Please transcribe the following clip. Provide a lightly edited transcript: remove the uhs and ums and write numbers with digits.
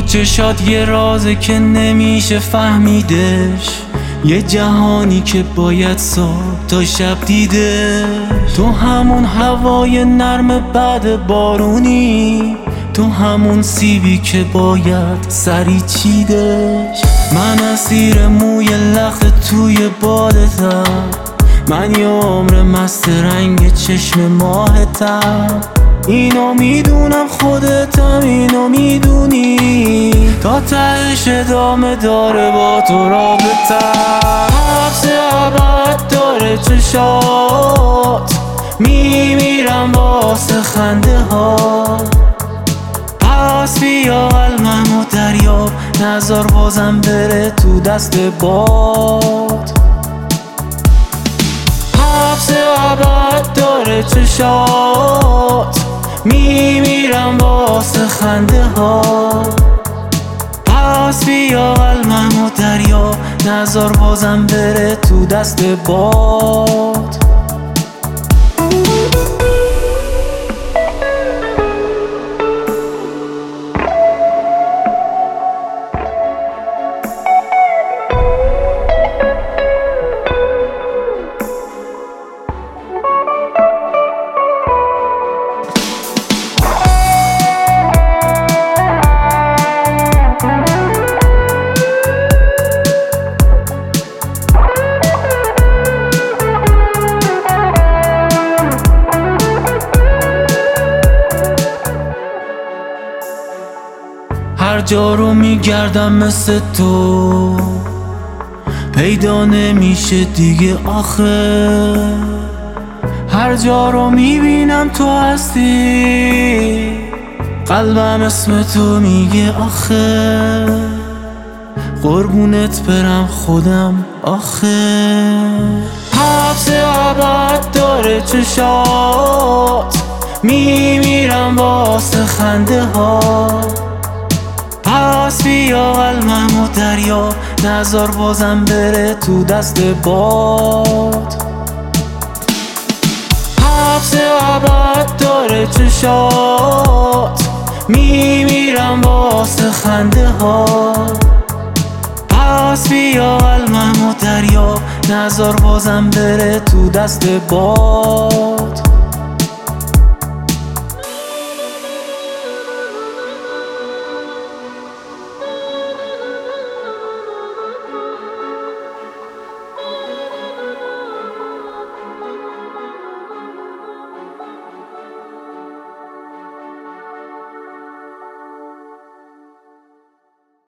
چشات یه رازه که نمیشه فهمیدش، یه جهانی که باید صبح تا شب دیده. تو همون هوای نرم بعد بارونی، تو همون سیبی که باید سری چیدش. من اسیر موی لخت توی بالتم، من یه عمر مست رنگ چشم ماهتم. اینو میدونم خودتم اینو میدونی، تا تهش ادامه داره با تو رابطم. حبس ابد داره چشات، میمیرم واسه خنده ها. پس بیا قلبم و دریاب، نذار بازم بره تو دست باد. حبس ابد داره چشات، میمیرم واسه خنده ها. پس بیا قلبم و دریا، نذار بازم بره تو دست باد. هر جا رو میگردم مثل تو، پیدا نمیشه دیگه آخه. هر جا رو میبینم تو هستی، قلبم اسم تو میگه آخه. قربونت برم خودم آخه. حبس ابد داره چشات، میمیرم واسه خنده ها. پس بیا قلبم و دریا، نذار بازم بره تو دست باد. حبس ابد داره چشات، میمیرم واسه خنده ها. پس بیا قلبم و دریا، نذار بازم بره تو دست باد.